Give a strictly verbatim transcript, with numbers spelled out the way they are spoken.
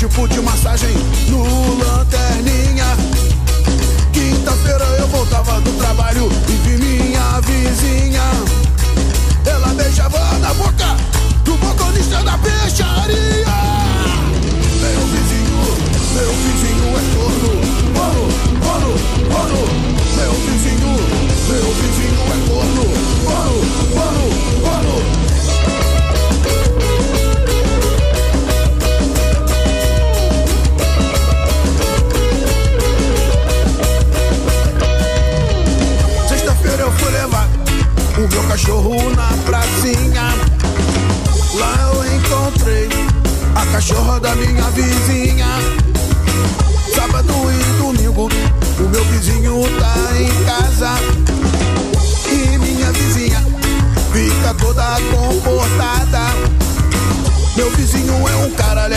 tipo de massagem no Lanterninha. Quinta-feira eu voltava do trabalho e vi minha vizinha. Ela beijava na boca do motorista da peixaria. Meu vizinho, meu vizinho é corno, corno, corno, corno. Meu vizinho, meu vizinho é corno, corno, corno, corno. Eu fui levar o meu cachorro na pracinha. Lá eu encontrei a cachorra da minha vizinha. Sábado e domingo o meu vizinho tá em casa e minha vizinha fica toda comportada. Meu vizinho é um cara